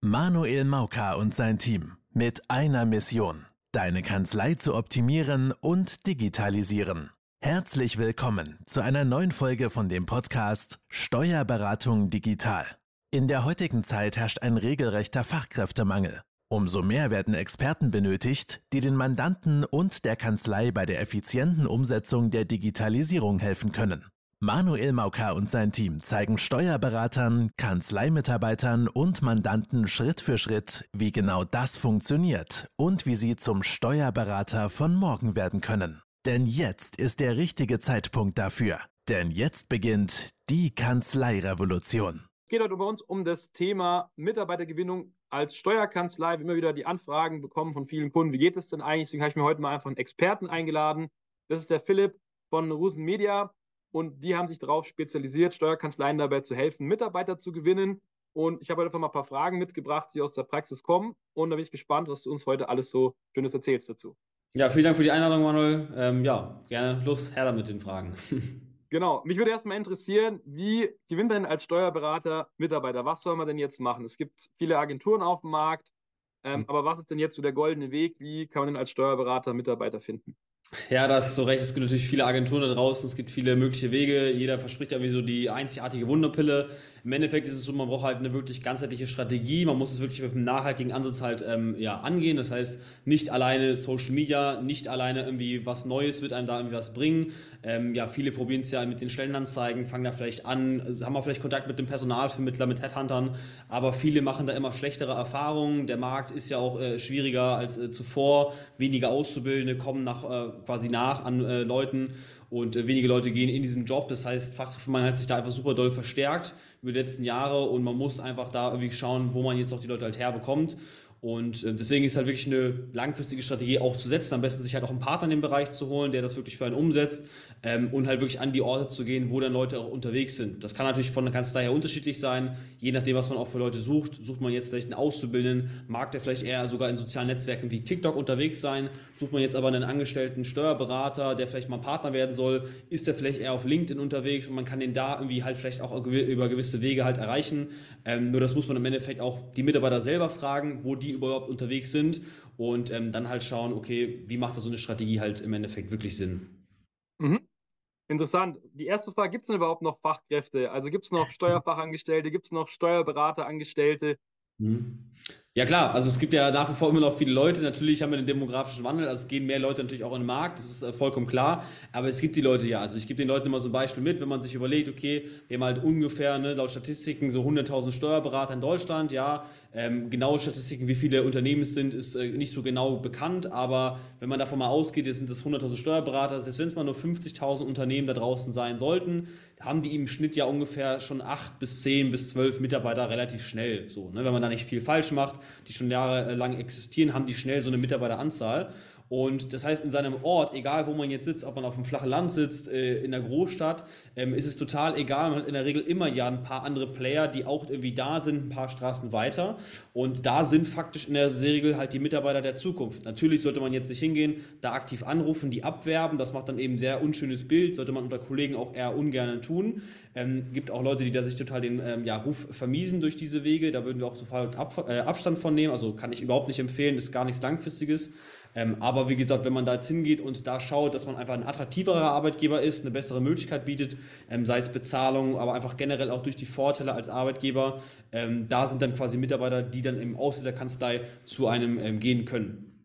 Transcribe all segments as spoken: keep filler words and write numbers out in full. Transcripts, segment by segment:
Manuel Mauka und sein Team mit einer Mission: deine Kanzlei zu optimieren und digitalisieren. Herzlich willkommen zu einer neuen Folge von dem Podcast Steuerberatung digital. In der heutigen Zeit herrscht ein regelrechter Fachkräftemangel. Umso mehr werden Experten benötigt, die den Mandanten und der Kanzlei bei der effizienten Umsetzung der Digitalisierung helfen können. Manuel Mauka und sein Team zeigen Steuerberatern, Kanzleimitarbeitern und Mandanten Schritt für Schritt, wie genau das funktioniert und wie sie zum Steuerberater von morgen werden können. Denn jetzt ist der richtige Zeitpunkt dafür. Denn jetzt beginnt die Kanzleirevolution. Es geht heute bei uns um das Thema Mitarbeitergewinnung als Steuerkanzlei. Wir haben immer wieder die Anfragen bekommen von vielen Kunden. Wie geht es denn eigentlich? Deswegen habe ich mir heute mal einfach einen Experten eingeladen. Das ist der Philipp von Rusen Media. Und die haben sich darauf spezialisiert, Steuerkanzleien dabei zu helfen, Mitarbeiter zu gewinnen. Und ich habe heute einfach mal ein paar Fragen mitgebracht, die aus der Praxis kommen. Und da bin ich gespannt, was du uns heute alles so Schönes erzählst dazu. Ja, vielen Dank für die Einladung, Manuel. Ähm, ja, gerne los, her damit den Fragen. Genau, mich würde erstmal interessieren, wie gewinnt man denn als Steuerberater Mitarbeiter? Was soll man denn jetzt machen? Es gibt viele Agenturen auf dem Markt, ähm, aber was ist denn jetzt so der goldene Weg? Wie kann man denn als Steuerberater Mitarbeiter finden? Ja, da ist so recht. Es gibt natürlich viele Agenturen da draußen, es gibt viele mögliche Wege. Jeder verspricht ja wie so die einzigartige Wunderpille. Im Endeffekt ist es so, man braucht halt eine wirklich ganzheitliche Strategie. Man muss es wirklich mit einem nachhaltigen Ansatz halt ähm, ja, angehen. Das heißt, nicht alleine Social Media, nicht alleine irgendwie was Neues wird einem da irgendwie was bringen. Ähm, ja, viele probieren es ja mit den Stellenanzeigen, fangen da vielleicht an, haben auch vielleicht Kontakt mit dem Personalvermittler, mit Headhuntern, aber viele machen da immer schlechtere Erfahrungen. Der Markt ist ja auch äh, schwieriger als äh, zuvor. Weniger Auszubildende kommen nach äh, quasi nach an äh, Leuten und äh, wenige Leute gehen in diesen Job. Das heißt, Fachkräftemangel hat sich da einfach super doll verstärkt über die letzten Jahre und man muss einfach da irgendwie schauen, wo man jetzt auch die Leute halt herbekommt. Und äh, deswegen ist halt wirklich eine langfristige Strategie auch zu setzen. Am besten sich halt auch einen Partner in dem Bereich zu holen, der das wirklich für einen umsetzt ähm, und halt wirklich an die Orte zu gehen, wo dann Leute auch unterwegs sind. Das kann natürlich von der Kanzlei her unterschiedlich sein. Je nachdem, was man auch für Leute sucht. Sucht man jetzt vielleicht einen Auszubildenden, mag der vielleicht eher sogar in sozialen Netzwerken wie TikTok unterwegs sein. Sucht man jetzt aber einen angestellten Steuerberater, der vielleicht mal Partner werden soll, ist der vielleicht eher auf LinkedIn unterwegs und man kann den da irgendwie halt vielleicht auch über gewisse Wege halt erreichen. Ähm, nur das muss man im Endeffekt auch die Mitarbeiter selber fragen, wo die überhaupt unterwegs sind und ähm, dann halt schauen, okay, wie macht da so eine Strategie halt im Endeffekt wirklich Sinn? Mhm. Interessant. Die erste Frage, gibt es denn überhaupt noch Fachkräfte? Also gibt es noch Steuerfachangestellte, gibt es noch Steuerberaterangestellte? Mhm. Ja klar, also es gibt ja nach wie vor immer noch viele Leute, natürlich haben wir den demografischen Wandel, also es gehen mehr Leute natürlich auch in den Markt, das ist äh, vollkommen klar, aber es gibt die Leute ja, also ich gebe den Leuten immer so ein Beispiel mit, wenn man sich überlegt, okay, wir haben halt ungefähr, ne, laut Statistiken so hunderttausend Steuerberater in Deutschland, ja, ähm, genaue Statistiken, wie viele Unternehmen es sind, ist äh, nicht so genau bekannt, aber wenn man davon mal ausgeht, jetzt sind das hunderttausend Steuerberater, selbst wenn es mal nur fünfzigtausend Unternehmen da draußen sein sollten, haben die im Schnitt ja ungefähr schon acht bis zehn bis zwölf Mitarbeiter relativ schnell, so, ne, wenn man da nicht viel falsch macht, die schon jahrelang existieren, haben die schnell so eine Mitarbeiteranzahl. Und das heißt, in seinem Ort, egal wo man jetzt sitzt, ob man auf dem flachen Land sitzt, äh, in der Großstadt, ähm, ist es total egal. Man hat in der Regel immer ja ein paar andere Player, die auch irgendwie da sind, ein paar Straßen weiter. Und da sind faktisch in der Regel halt die Mitarbeiter der Zukunft. Natürlich sollte man jetzt nicht hingehen, da aktiv anrufen, die abwerben. Das macht dann eben ein sehr unschönes Bild, sollte man unter Kollegen auch eher ungern tun. Ähm, gibt auch Leute, die da sich total den ähm, ja, Ruf vermiesen durch diese Wege. Da würden wir auch sofort ab, äh, Abstand von nehmen. Also kann ich überhaupt nicht empfehlen, ist gar nichts Langfristiges. Ähm, aber wie gesagt, wenn man da jetzt hingeht und da schaut, dass man einfach ein attraktiverer Arbeitgeber ist, eine bessere Möglichkeit bietet, ähm, sei es Bezahlung, aber einfach generell auch durch die Vorteile als Arbeitgeber, ähm, da sind dann quasi Mitarbeiter, die dann eben aus dieser Kanzlei zu einem ähm, gehen können.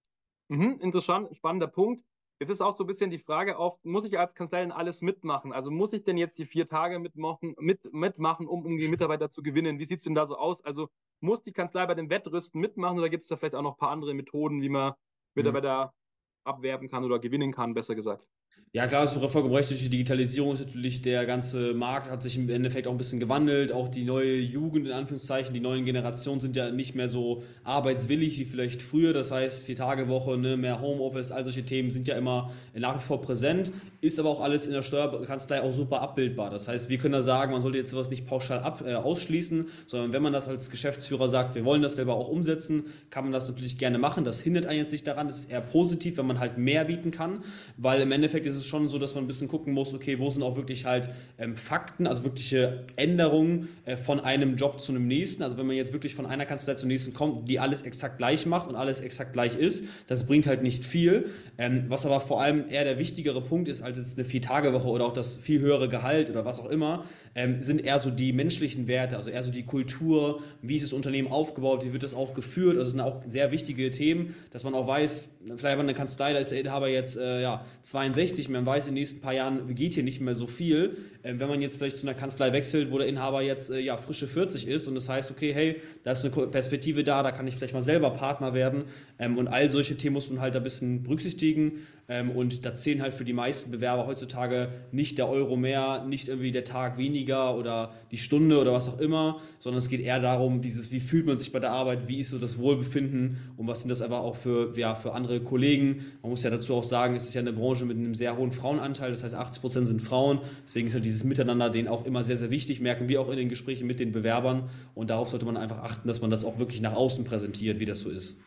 Mhm, interessant, spannender Punkt. Jetzt ist auch so ein bisschen die Frage oft, muss ich als Kanzlei denn alles mitmachen? Also muss ich denn jetzt die vier Tage mitmachen, mit, mitmachen, um, um die Mitarbeiter zu gewinnen? Wie sieht es denn da so aus? Also muss die Kanzlei bei dem Wettrüsten mitmachen oder gibt es da vielleicht auch noch ein paar andere Methoden, wie man Mitarbeiter abwerben kann oder gewinnen kann, besser gesagt? Ja, klar, hast du vollkommen recht. Durch die Digitalisierung ist natürlich der ganze Markt hat sich im Endeffekt auch ein bisschen gewandelt. Auch die neue Jugend, in Anführungszeichen, die neuen Generationen sind ja nicht mehr so arbeitswillig wie vielleicht früher. Das heißt, vier Tage Woche, ne, mehr Homeoffice, all solche Themen sind ja immer nach wie vor präsent. Ist aber auch alles in der Steuerkanzlei auch super abbildbar. Das heißt, wir können da sagen, man sollte jetzt sowas nicht pauschal ab, äh, ausschließen, sondern wenn man das als Geschäftsführer sagt, wir wollen das selber auch umsetzen, kann man das natürlich gerne machen. Das hindert einen jetzt nicht daran. Das ist eher positiv, wenn man halt mehr bieten kann, weil im Endeffekt Endeffekt ist es schon so, dass man ein bisschen gucken muss, okay, wo sind auch wirklich halt ähm, Fakten, also wirkliche Änderungen äh, von einem Job zu einem nächsten. Also wenn man jetzt wirklich von einer Kanzlei zur nächsten kommt, die alles exakt gleich macht und alles exakt gleich ist, das bringt halt nicht viel. Ähm, was aber vor allem eher der wichtigere Punkt ist, als jetzt eine Vier-Tage-Woche oder auch das viel höhere Gehalt oder was auch immer, ähm, sind eher so die menschlichen Werte, also eher so die Kultur, wie ist das Unternehmen aufgebaut, wie wird das auch geführt. Also das sind auch sehr wichtige Themen, dass man auch weiß, vielleicht hat man eine Kanzlei, da ist der Inhaber jetzt äh, ja, zweiundsechzig, man weiß, in den nächsten paar Jahren geht hier nicht mehr so viel. Ähm, wenn man jetzt vielleicht zu einer Kanzlei wechselt, wo der Inhaber jetzt äh, ja, frische vierzig ist und das heißt, okay, hey, da ist eine Perspektive da, da kann ich vielleicht mal selber Partner werden, ähm, und all solche Themen muss man halt ein bisschen berücksichtigen, ähm, und da zählen halt für die meisten Bewerber heutzutage nicht der Euro mehr, nicht irgendwie der Tag weniger oder die Stunde oder was auch immer, sondern es geht eher darum, dieses, wie fühlt man sich bei der Arbeit, wie ist so das Wohlbefinden und was sind das aber auch für, ja, für andere Kollegen. Man muss ja dazu auch sagen, es ist ja eine Branche mit einem sehr hohen Frauenanteil, das heißt achtzig Prozent sind Frauen, deswegen ist halt dieses Miteinander denen auch immer sehr, sehr wichtig, merken wir auch in den Gesprächen mit den Bewerbern und darauf sollte man einfach achten, dass man das auch wirklich nach außen präsentiert, wie das so ist.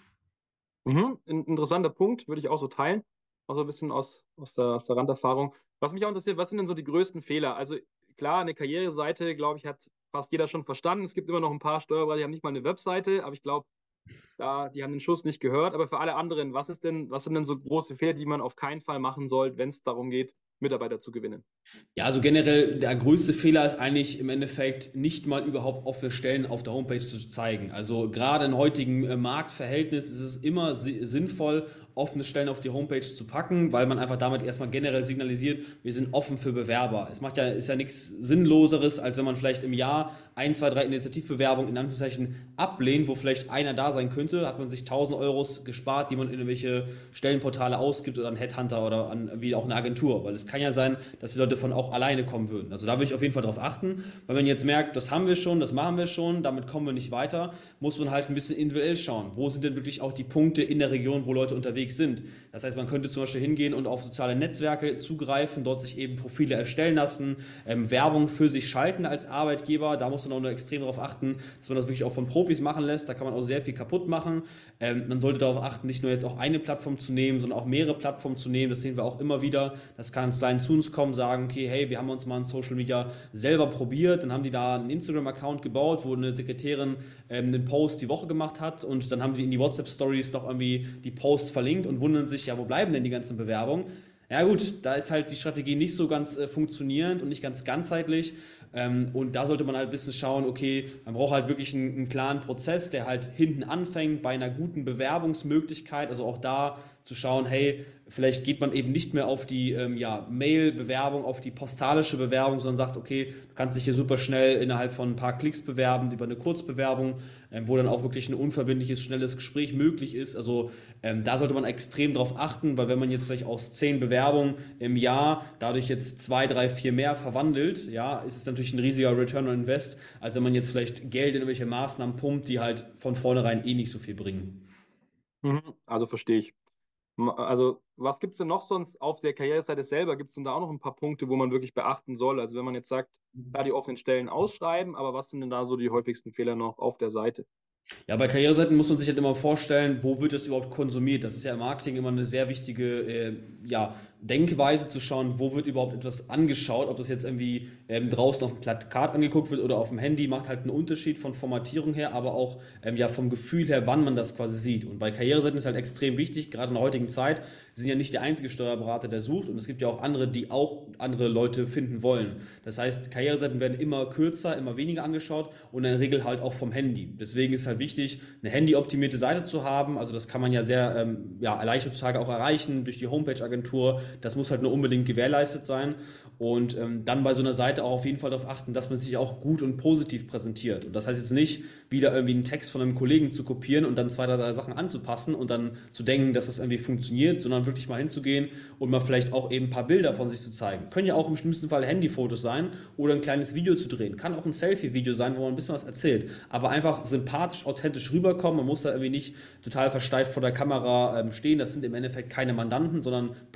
Mhm. Ein interessanter Punkt, würde ich auch so teilen. Auch so ein bisschen aus, aus der, aus der Randerfahrung. Was mich auch interessiert, was sind denn so die größten Fehler? Also klar, eine Karriereseite, glaube ich, hat fast jeder schon verstanden. Es gibt immer noch ein paar Steuerberater, die haben nicht mal eine Webseite, aber ich glaube, da, die haben den Schuss nicht gehört. Aber für alle anderen, was ist denn, was sind denn so große Fehler, die man auf keinen Fall machen soll, wenn es darum geht, Mitarbeiter zu gewinnen? Ja, also generell der größte Fehler ist eigentlich im Endeffekt nicht mal überhaupt offene Stellen auf der Homepage zu zeigen. Also gerade im heutigen äh, Marktverhältnis ist es immer si- sinnvoll, offene Stellen auf die Homepage zu packen, weil man einfach damit erstmal generell signalisiert, wir sind offen für Bewerber. Es macht ja, ist ja nichts Sinnloseres, als wenn man vielleicht im Jahr ein, zwei, drei Initiativbewerbungen in Anführungszeichen ablehnt, wo vielleicht einer da sein könnte, hat man sich tausend Euros gespart, die man in irgendwelche Stellenportale ausgibt oder an Headhunter oder an wie auch eine Agentur, weil es kann ja sein, dass die Leute von auch alleine kommen würden. Also da würde ich auf jeden Fall drauf achten, weil wenn man jetzt merkt, das haben wir schon, das machen wir schon, damit kommen wir nicht weiter, muss man halt ein bisschen individuell schauen. Wo sind denn wirklich auch die Punkte in der Region, wo Leute unterwegs sind? Das heißt, man könnte zum Beispiel hingehen und auf soziale Netzwerke zugreifen, dort sich eben Profile erstellen lassen, ähm, Werbung für sich schalten als Arbeitgeber. Da muss man auch nur extrem darauf achten, dass man das wirklich auch von Profis machen lässt. Da kann man auch sehr viel kaputt machen. Ähm, man sollte darauf achten, nicht nur jetzt auch eine Plattform zu nehmen, sondern auch mehrere Plattformen zu nehmen. Das sehen wir auch immer wieder, dass Kanzleien zu uns kommen, sagen, okay, hey, wir haben uns mal in Social Media selber probiert, dann haben die da einen Instagram-Account gebaut, wo eine Sekretärin ähm, einen Post die Woche gemacht hat und dann haben sie in die WhatsApp-Stories noch irgendwie die Posts verlinkt und wundern sich, ja, wo bleiben denn die ganzen Bewerbungen? Ja gut, da ist halt die Strategie nicht so ganz äh, funktionierend und nicht ganz ganzheitlich. Ähm, und da sollte man halt ein bisschen schauen, okay, man braucht halt wirklich einen, einen klaren Prozess, der halt hinten anfängt bei einer guten Bewerbungsmöglichkeit. Also auch da zu schauen, hey, vielleicht geht man eben nicht mehr auf die ähm, ja, Mail-Bewerbung, auf die postalische Bewerbung, sondern sagt, okay, du kannst dich hier super schnell innerhalb von ein paar Klicks bewerben, über eine Kurzbewerbung, ähm, wo dann auch wirklich ein unverbindliches, schnelles Gespräch möglich ist. Also ähm, da sollte man extrem drauf achten, weil wenn man jetzt vielleicht aus zehn Bewerbungen im Jahr dadurch jetzt zwei, drei, vier mehr verwandelt, ja, ist es natürlich ein riesiger Return on Invest, als wenn man jetzt vielleicht Geld in irgendwelche Maßnahmen pumpt, die halt von vornherein eh nicht so viel bringen. Mhm. Also verstehe ich. Ma- Also, was gibt es denn noch sonst auf der Karriereseite selber? Gibt es denn da auch noch ein paar Punkte, wo man wirklich beachten soll? Also, wenn man jetzt sagt, da die offenen Stellen ausschreiben, aber was sind denn da so die häufigsten Fehler noch auf der Seite? Ja, bei Karriereseiten muss man sich halt immer vorstellen, wo wird das überhaupt konsumiert? Das ist ja im Marketing immer eine sehr wichtige äh, ja, Denkweise zu schauen, wo wird überhaupt etwas angeschaut, ob das jetzt irgendwie ähm, draußen auf dem Plakat angeguckt wird oder auf dem Handy, macht halt einen Unterschied von Formatierung her, aber auch ähm, ja, vom Gefühl her, wann man das quasi sieht. Und bei Karriereseiten ist halt extrem wichtig, gerade in der heutigen Zeit, Sie sind ja nicht der einzige Steuerberater, der sucht und es gibt ja auch andere, die auch andere Leute finden wollen. Das heißt, Karriereseiten werden immer kürzer, immer weniger angeschaut und in der Regel halt auch vom Handy. Deswegen ist halt wichtig, eine handyoptimierte Seite zu haben. Also das kann man ja sehr ähm, ja, leicht heutzutage auch erreichen durch die Homepage-Agentur. Das muss halt nur unbedingt gewährleistet sein. Und ähm, dann bei so einer Seite auch auf jeden Fall darauf achten, dass man sich auch gut und positiv präsentiert. Und das heißt jetzt nicht, wieder irgendwie einen Text von einem Kollegen zu kopieren und dann zwei, drei Sachen anzupassen und dann zu denken, dass das irgendwie funktioniert, sondern wirklich mal hinzugehen und mal vielleicht auch eben ein paar Bilder von sich zu zeigen. Können ja auch im schlimmsten Fall Handyfotos sein oder ein kleines Video zu drehen. Kann auch ein Selfie-Video sein, wo man ein bisschen was erzählt. Aber einfach sympathisch, authentisch rüberkommen. Man muss da irgendwie nicht total versteift vor der Kamera ähm, stehen. Das sind im Endeffekt keine Mandanten, sondern potenzielle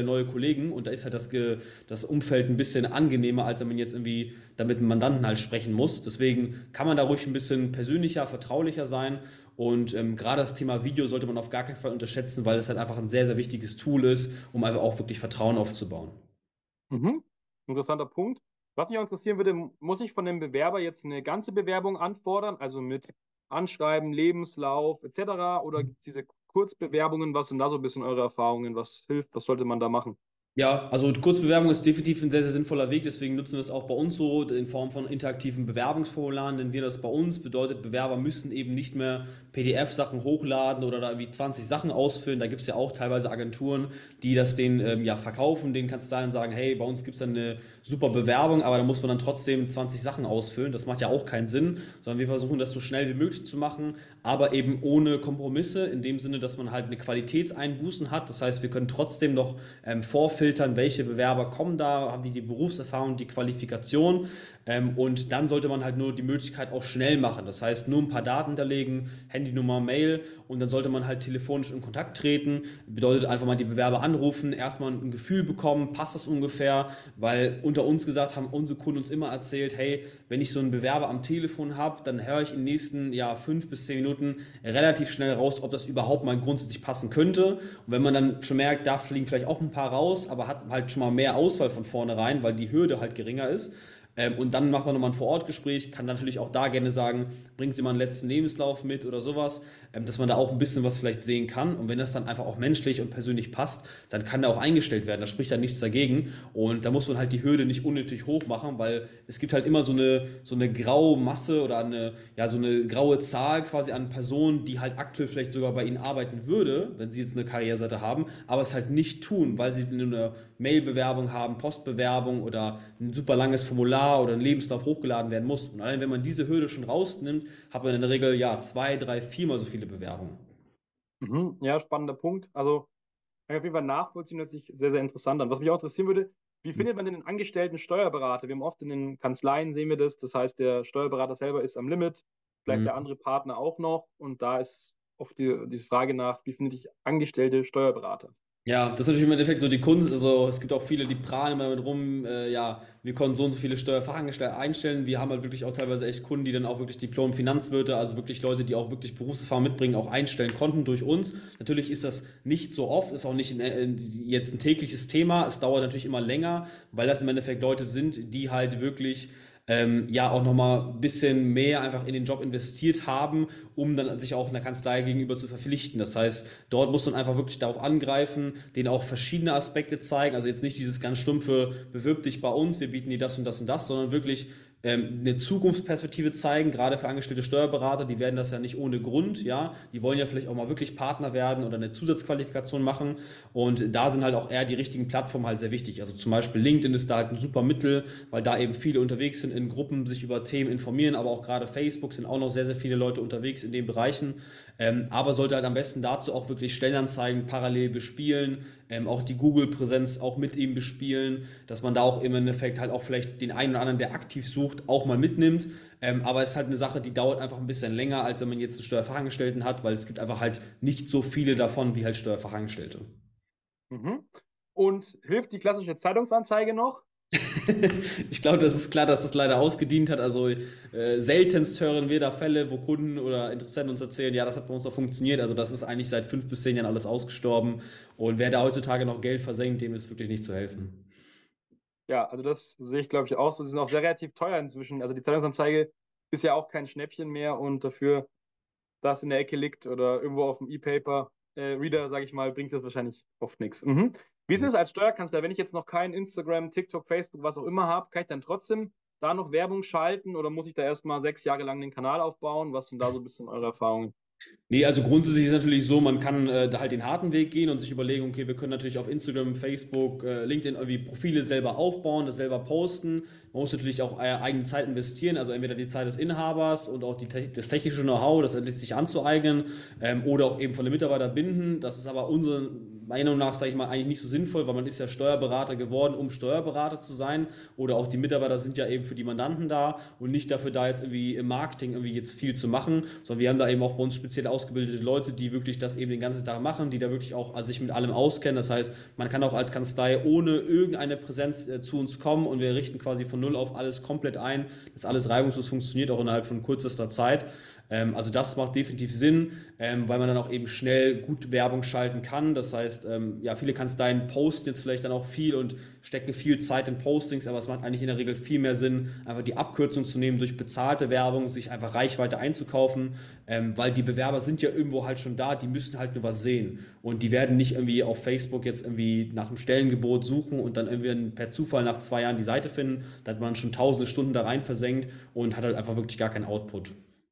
neue Kollegen und da ist halt das, Ge das Umfeld ein bisschen angenehmer, als wenn man jetzt irgendwie da mit einem Mandanten halt sprechen muss. Deswegen kann man da ruhig ein bisschen persönlicher, vertraulicher sein. Und ähm, gerade das Thema Video sollte man auf gar keinen Fall unterschätzen, weil es halt einfach ein sehr, sehr wichtiges Tool ist, um einfach auch wirklich Vertrauen aufzubauen. Mhm. Interessanter Punkt. Was mich auch interessieren würde, muss ich von dem Bewerber jetzt eine ganze Bewerbung anfordern, also mit Anschreiben, Lebenslauf et cetera? Oder gibt es diese Kurzbewerbungen? Was sind da so ein bisschen eure Erfahrungen? Was hilft? Was sollte man da machen? Ja, also Kurzbewerbung ist definitiv ein sehr, sehr sinnvoller Weg, deswegen nutzen wir es auch bei uns so in Form von interaktiven Bewerbungsformularen, nennen wir das bei uns. Bedeutet, Bewerber müssen eben nicht mehr P D F-Sachen hochladen oder da irgendwie zwanzig Sachen ausfüllen. Da gibt es ja auch teilweise Agenturen, die das denen ähm, ja verkaufen. Denen kannst du dann sagen, hey, bei uns gibt es dann eine super Bewerbung, aber da muss man dann trotzdem zwanzig Sachen ausfüllen. Das macht ja auch keinen Sinn, sondern wir versuchen das so schnell wie möglich zu machen, aber eben ohne Kompromisse, in dem Sinne, dass man halt eine Qualitätseinbußen hat. Das heißt, wir können trotzdem noch ähm, vorfiltern, welche Bewerber kommen da, haben die die Berufserfahrung, die Qualifikation ähm, und dann sollte man halt nur die Möglichkeit auch schnell machen. Das heißt, nur ein paar Daten hinterlegen, Handynummer, Mail und dann sollte man halt telefonisch in Kontakt treten. Bedeutet einfach mal die Bewerber anrufen, erstmal ein Gefühl bekommen, passt das ungefähr, weil unter uns gesagt haben unsere Kunden uns immer erzählt, hey, wenn ich so einen Bewerber am Telefon habe, dann höre ich in den nächsten ja, fünf bis zehn Minuten relativ schnell raus, ob das überhaupt mal grundsätzlich passen könnte. Und wenn man dann schon merkt, da fliegen vielleicht auch ein paar raus, aber hat halt schon mal mehr Auswahl von vornherein, weil die Hürde halt geringer ist. Ähm, und dann macht man nochmal ein Vor-Ort-Gespräch, kann natürlich auch da gerne sagen, bringt Sie mal einen letzten Lebenslauf mit oder sowas, ähm, dass man da auch ein bisschen was vielleicht sehen kann. Und wenn das dann einfach auch menschlich und persönlich passt, dann kann der auch eingestellt werden. Da spricht dann nichts dagegen. Und da muss man halt die Hürde nicht unnötig hoch machen, weil es gibt halt immer so eine, so eine graue Masse oder eine, ja, so eine graue Zahl quasi an Personen, die halt aktuell vielleicht sogar bei Ihnen arbeiten würde, wenn Sie jetzt eine Karriereseite haben, aber es halt nicht tun, weil sie eine Mailbewerbung haben, Postbewerbung oder ein super langes Formular oder ein Lebenslauf hochgeladen werden muss. Und allein wenn man diese Hürde schon rausnimmt, hat man in der Regel ja zwei, drei, viermal so viele Bewerbungen. Mhm. Ja, spannender Punkt. Also kann ich auf jeden Fall nachvollziehen, dass sich sehr, sehr interessant an. Was mich auch interessieren würde, wie findet man denn einen angestellten Steuerberater? Wir haben oft in den Kanzleien sehen wir das. Das heißt, der Steuerberater selber ist am Limit, vielleicht der Mhm. andere Partner auch noch. Und da ist oft die, die Frage nach, wie finde ich angestellte Steuerberater? Ja, das ist natürlich im Endeffekt so die Kunst. Also es gibt auch viele, die prahlen immer damit rum, äh, ja, wir konnten so und so viele Steuerfachangestellte einstellen. Wir haben halt wirklich auch teilweise echt Kunden, die dann auch wirklich Diplom-Finanzwirte, also wirklich Leute, die auch wirklich Berufserfahrung mitbringen, auch einstellen konnten durch uns. Natürlich ist das nicht so oft, ist auch nicht in, in, jetzt ein tägliches Thema. Es dauert natürlich immer länger, weil das im Endeffekt Leute sind, die halt wirklich ähm, ja auch nochmal ein bisschen mehr einfach in den Job investiert haben, um dann sich auch einer Kanzlei gegenüber zu verpflichten. Das heißt, dort muss man einfach wirklich darauf angreifen, denen auch verschiedene Aspekte zeigen. Also jetzt nicht dieses ganz stumpfe, bewirb dich bei uns, wir bieten dir das und das und das, sondern wirklich ähm, eine Zukunftsperspektive zeigen, gerade für angestellte Steuerberater, die werden das ja nicht ohne Grund, ja, die wollen ja vielleicht auch mal wirklich Partner werden oder eine Zusatzqualifikation machen und da sind halt auch eher die richtigen Plattformen halt sehr wichtig. Also zum Beispiel LinkedIn ist da halt ein super Mittel, weil da eben viele unterwegs sind in Gruppen, sich über Themen informieren, aber auch gerade Facebook sind auch noch sehr, sehr viele Leute unterwegs in den Bereichen, ähm, aber sollte halt am besten dazu auch wirklich Stellenanzeigen parallel bespielen, ähm, auch die Google-Präsenz auch mit ihm bespielen, dass man da auch im Endeffekt halt auch vielleicht den einen oder anderen, der aktiv sucht, auch mal mitnimmt. Ähm, aber es ist halt eine Sache, die dauert einfach ein bisschen länger, als wenn man jetzt einen Steuerfachangestellten hat, weil es gibt einfach halt nicht so viele davon wie halt Steuerfachangestellte. Mhm. Und hilft die klassische Zeitungsanzeige noch? Ich glaube, das ist klar, dass das leider ausgedient hat. Also äh, seltenst hören wir da Fälle, wo Kunden oder Interessenten uns erzählen, ja, das hat bei uns doch funktioniert. Also das ist eigentlich seit fünf bis zehn Jahren alles ausgestorben. Und wer da heutzutage noch Geld versenkt, dem ist wirklich nicht zu helfen. Ja, also das sehe ich, glaube ich, auch so. Sie sind auch sehr relativ teuer inzwischen. Also die Zeitungsanzeige ist ja auch kein Schnäppchen mehr und dafür, das in der Ecke liegt oder irgendwo auf dem E-Paper, äh, Reader, sage ich mal, bringt das wahrscheinlich oft nichts. Mhm. Wie ist denn das als Steuerkanzler, wenn ich jetzt noch kein Instagram, TikTok, Facebook, was auch immer habe, kann ich dann trotzdem da noch Werbung schalten oder muss ich da erstmal sechs Jahre lang den Kanal aufbauen? Was sind da so ein bisschen eure Erfahrungen? Nee, also grundsätzlich ist es natürlich so, man kann äh, da halt den harten Weg gehen und sich überlegen, okay, wir können natürlich auf Instagram, Facebook, äh, LinkedIn irgendwie Profile selber aufbauen, das selber posten. Man muss natürlich auch äh, eigene Zeit investieren, also entweder die Zeit des Inhabers und auch die, te- das technische Know-how, das lässt sich anzueignen, ähm, oder auch eben von den Mitarbeitern binden. Das ist aber unsere meiner Meinung nach, sage ich mal, eigentlich nicht so sinnvoll, weil man ist ja Steuerberater geworden, um Steuerberater zu sein. Oder auch die Mitarbeiter sind ja eben für die Mandanten da und nicht dafür da, jetzt irgendwie im Marketing irgendwie jetzt viel zu machen, sondern wir haben da eben auch bei uns speziell ausgebildete Leute, die wirklich das eben den ganzen Tag machen, die da wirklich auch also sich mit allem auskennen. Das heißt, man kann auch als Kanzlei ohne irgendeine Präsenz äh, zu uns kommen und wir richten quasi von null auf alles komplett ein, dass alles reibungslos funktioniert, auch innerhalb von kürzester Zeit. Ähm, also das macht definitiv Sinn, ähm, weil man dann auch eben schnell gut Werbung schalten kann. Das heißt, ähm, ja, viele Kanzleien posten jetzt vielleicht dann auch viel und stecken viel Zeit in Postings, aber es macht eigentlich in der Regel viel mehr Sinn, einfach die Abkürzung zu nehmen durch bezahlte Werbung, sich einfach Reichweite einzukaufen, ähm, weil die Bewerber sind ja irgendwo halt schon da, die müssen halt nur was sehen und die werden nicht irgendwie auf Facebook jetzt irgendwie nach einem Stellengebot suchen und dann irgendwie per Zufall nach zwei Jahren die Seite finden, da hat man schon tausende Stunden da rein versenkt und hat halt einfach wirklich gar keinen Output.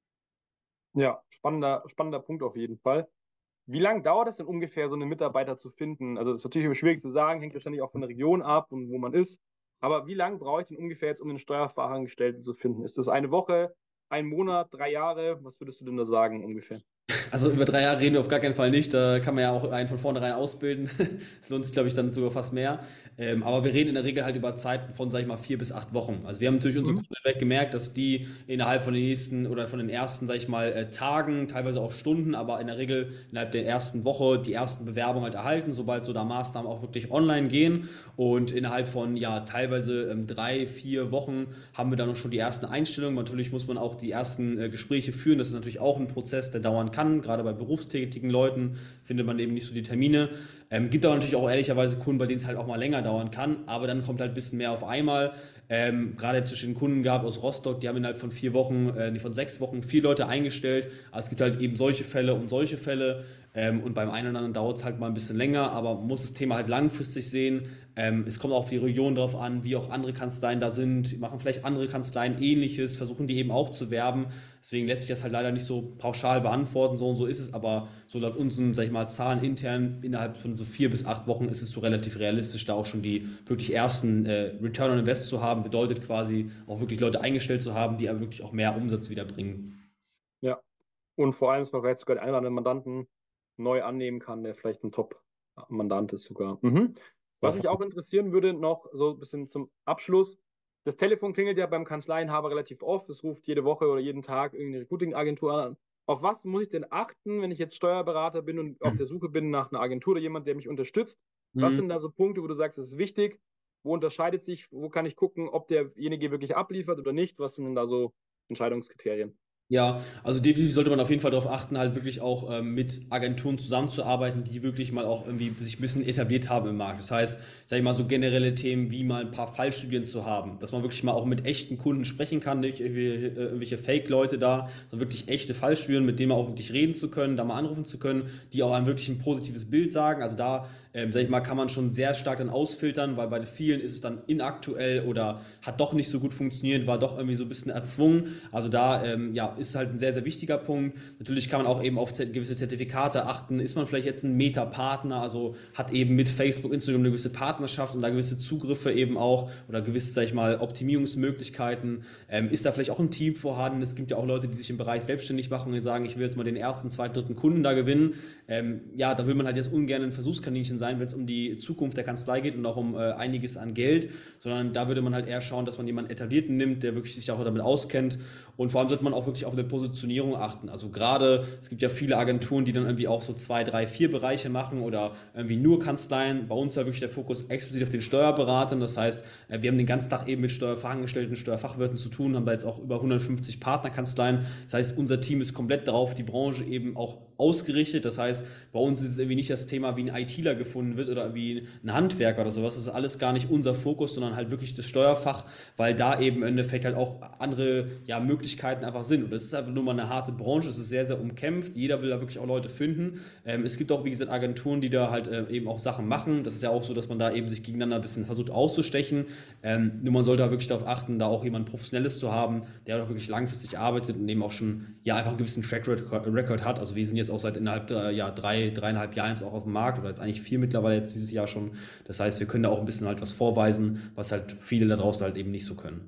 Ja, spannender, spannender Punkt auf jeden Fall. Wie lange dauert es denn ungefähr, so einen Mitarbeiter zu finden? Also, das ist natürlich immer schwierig zu sagen, hängt wahrscheinlich auch von der Region ab und wo man ist. Aber wie lange brauche ich denn ungefähr jetzt, um einen Steuerfachangestellten zu finden? Ist das eine Woche, ein Monat, drei Jahre? Was würdest du denn da sagen ungefähr? Also über drei Jahre reden wir auf gar keinen Fall nicht. Da kann man ja auch einen von vornherein ausbilden. Das lohnt sich, glaube ich, dann sogar fast mehr. Ähm, aber wir reden in der Regel halt über Zeiten von, sag ich mal, vier bis acht Wochen. Also wir haben natürlich unsere Mhm. Kunden hinweg gemerkt, dass die innerhalb von den nächsten oder von den ersten, sag ich mal, äh, Tagen, teilweise auch Stunden, aber in der Regel innerhalb der ersten Woche die ersten Bewerbungen halt erhalten, sobald so da Maßnahmen auch wirklich online gehen. Und innerhalb von, ja, teilweise ähm, drei, vier Wochen haben wir dann auch schon die ersten Einstellungen. Natürlich muss man auch die ersten äh, Gespräche führen. Das ist natürlich auch ein Prozess, der dauern kann. Gerade bei berufstätigen Leuten findet man eben nicht so die Termine. Ähm, gibt aber natürlich auch ehrlicherweise Kunden, bei denen es halt auch mal länger dauern kann. Aber dann kommt halt ein bisschen mehr auf einmal. Ähm, gerade zwischen den Kunden gab aus Rostock, die haben innerhalb von vier Wochen, äh, nee, von sechs Wochen vier Leute eingestellt. Aber es gibt halt eben solche Fälle und solche Fälle. Ähm, und beim einen oder anderen dauert es halt mal ein bisschen länger, aber man muss das Thema halt langfristig sehen. Ähm, es kommt auch auf die Region drauf an, wie auch andere Kanzleien da sind. Machen vielleicht andere Kanzleien Ähnliches, versuchen die eben auch zu werben. Deswegen lässt sich das halt leider nicht so pauschal beantworten, so und so ist es, aber so laut unseren, sag ich mal, Zahlen intern innerhalb von so vier bis acht Wochen ist es so relativ realistisch, da auch schon die wirklich ersten äh, Return on Invest zu haben, bedeutet quasi auch wirklich Leute eingestellt zu haben, die aber wirklich auch mehr Umsatz wieder bringen. Ja. Und vor allem, dass man vielleicht sogar den einen oder anderen Mandanten neu annehmen kann, der vielleicht ein Top-Mandant ist sogar. Mhm. Ja, Was mich auch interessieren würde, noch so ein bisschen zum Abschluss. Das Telefon klingelt ja beim Kanzleienhaber relativ oft. Es ruft jede Woche oder jeden Tag irgendeine Recruiting-Agentur an. Auf was muss ich denn achten, wenn ich jetzt Steuerberater bin und auf der Suche bin nach einer Agentur oder jemand, der mich unterstützt? Was mhm. sind da so Punkte, wo du sagst, das ist wichtig? Wo unterscheidet sich, wo kann ich gucken, ob derjenige wirklich abliefert oder nicht? Was sind denn da so Entscheidungskriterien? Ja, also definitiv sollte man auf jeden Fall darauf achten, halt wirklich auch ähm, mit Agenturen zusammenzuarbeiten, die wirklich mal auch irgendwie sich ein bisschen etabliert haben im Markt. Das heißt, sag ich mal, so generelle Themen wie mal ein paar Fallstudien zu haben, dass man wirklich mal auch mit echten Kunden sprechen kann, nicht irgendwelche, äh, irgendwelche Fake-Leute da, sondern wirklich echte Fallstudien, mit denen man auch wirklich reden zu können, da mal anrufen zu können, die auch einem wirklich ein positives Bild sagen. Also da, ähm, sag ich mal, kann man schon sehr stark dann ausfiltern, weil bei vielen ist es dann inaktuell oder hat doch nicht so gut funktioniert, war doch irgendwie so ein bisschen erzwungen. Also da, ähm, ja, ist halt ein sehr, sehr wichtiger Punkt. Natürlich kann man auch eben auf gewisse Zertifikate achten. Ist man vielleicht jetzt ein Meta-Partner, also hat eben mit Facebook, Instagram eine gewisse Partnerschaft und da gewisse Zugriffe eben auch oder gewisse, sag ich mal, Optimierungsmöglichkeiten. Ähm, ist da vielleicht auch ein Team vorhanden? Es gibt ja auch Leute, die sich im Bereich selbstständig machen und sagen, ich will jetzt mal den ersten, zweiten, dritten Kunden da gewinnen. Ähm, ja, da will man halt jetzt ungern ein Versuchskaninchen sein, wenn es um die Zukunft der Kanzlei geht und auch um äh, einiges an Geld, sondern da würde man halt eher schauen, dass man jemanden Etablierten nimmt, der wirklich sich auch damit auskennt und vor allem sollte man auch wirklich auf eine Positionierung achten. Also gerade, es gibt ja viele Agenturen, die dann irgendwie auch so zwei, drei, vier Bereiche machen oder irgendwie nur Kanzleien. Bei uns ist ja wirklich der Fokus explizit auf den Steuerberatern. Das heißt, wir haben den ganzen Tag eben mit Steuerfachangestellten, Steuerfachwirten zu tun, haben da jetzt auch über hundertfünfzig Partnerkanzleien. Das heißt, unser Team ist komplett darauf, die Branche eben auch ausgerichtet. Das heißt, bei uns ist es irgendwie nicht das Thema, wie ein ITler gefunden wird oder wie ein Handwerker oder sowas. Das ist alles gar nicht unser Fokus, sondern halt wirklich das Steuerfach, weil da eben im Endeffekt halt auch andere ja, Möglichkeiten einfach sind. Und es ist einfach nur mal eine harte Branche, es ist sehr, sehr umkämpft. Jeder will da wirklich auch Leute finden. Ähm, es gibt auch, wie gesagt, Agenturen, die da halt äh, eben auch Sachen machen. Das ist ja auch so, dass man da eben sich gegeneinander ein bisschen versucht auszustechen. Ähm, nur man sollte da wirklich darauf achten, da auch jemand Professionelles zu haben, der auch wirklich langfristig arbeitet und eben auch schon ja einfach einen gewissen Track Record hat. Also wir sind jetzt auch seit innerhalb der, ja, drei, dreieinhalb Jahren jetzt auch auf dem Markt oder jetzt eigentlich vier mittlerweile jetzt dieses Jahr schon. Das heißt, wir können da auch ein bisschen halt was vorweisen, was halt viele da draußen halt eben nicht so können.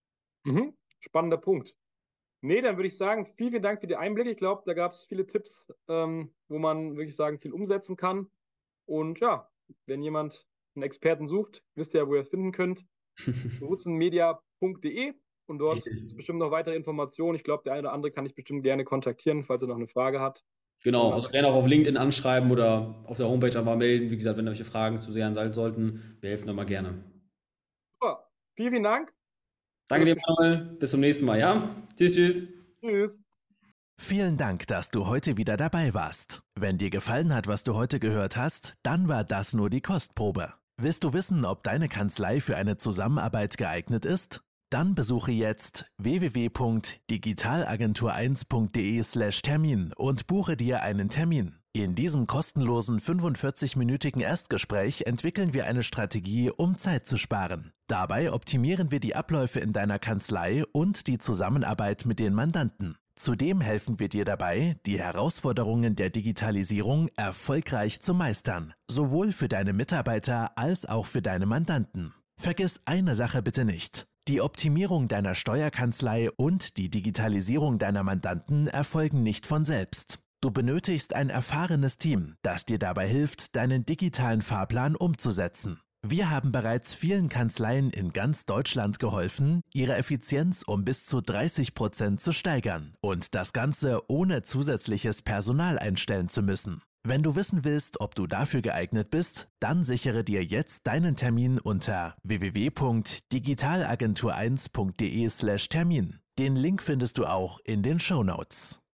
Mhm. Spannender Punkt. Nee, dann würde ich sagen, vielen, vielen Dank für die Einblicke. Ich glaube, da gab es viele Tipps, ähm, wo man wirklich sagen, viel umsetzen kann. Und ja, wenn jemand einen Experten sucht, wisst ihr ja, wo ihr es finden könnt. ruzenmedia punkt de und dort Richtig. ist bestimmt noch weitere Informationen. Ich glaube, der eine oder andere kann ich bestimmt gerne kontaktieren, falls er noch eine Frage hat. Genau, also gerne auch auf LinkedIn anschreiben oder auf der Homepage einfach melden. Wie gesagt, wenn euch Fragen zu sehr sein sollten, wir helfen da mal gerne. Super. Vielen, vielen Dank. Danke dir, Manuel. Bis zum nächsten Mal, ja? Tschüss, tschüss. Tschüss. Vielen Dank, dass du heute wieder dabei warst. Wenn dir gefallen hat, was du heute gehört hast, dann war das nur die Kostprobe. Willst du wissen, ob deine Kanzlei für eine Zusammenarbeit geeignet ist? Dann besuche jetzt w w w punkt digitalagentur eins punkt de slash Termin und buche dir einen Termin. In diesem kostenlosen fünfundvierzig-minütigen Erstgespräch entwickeln wir eine Strategie, um Zeit zu sparen. Dabei optimieren wir die Abläufe in deiner Kanzlei und die Zusammenarbeit mit den Mandanten. Zudem helfen wir dir dabei, die Herausforderungen der Digitalisierung erfolgreich zu meistern, sowohl für deine Mitarbeiter als auch für deine Mandanten. Vergiss eine Sache bitte nicht. Die Optimierung deiner Steuerkanzlei und die Digitalisierung deiner Mandanten erfolgen nicht von selbst. Du benötigst ein erfahrenes Team, das dir dabei hilft, deinen digitalen Fahrplan umzusetzen. Wir haben bereits vielen Kanzleien in ganz Deutschland geholfen, ihre Effizienz um bis zu dreißig Prozent zu steigern und das Ganze ohne zusätzliches Personal einstellen zu müssen. Wenn du wissen willst, ob du dafür geeignet bist, dann sichere dir jetzt deinen Termin unter w w w punkt digitalagentur eins punkt de slash Termin. Den Link findest du auch in den Shownotes.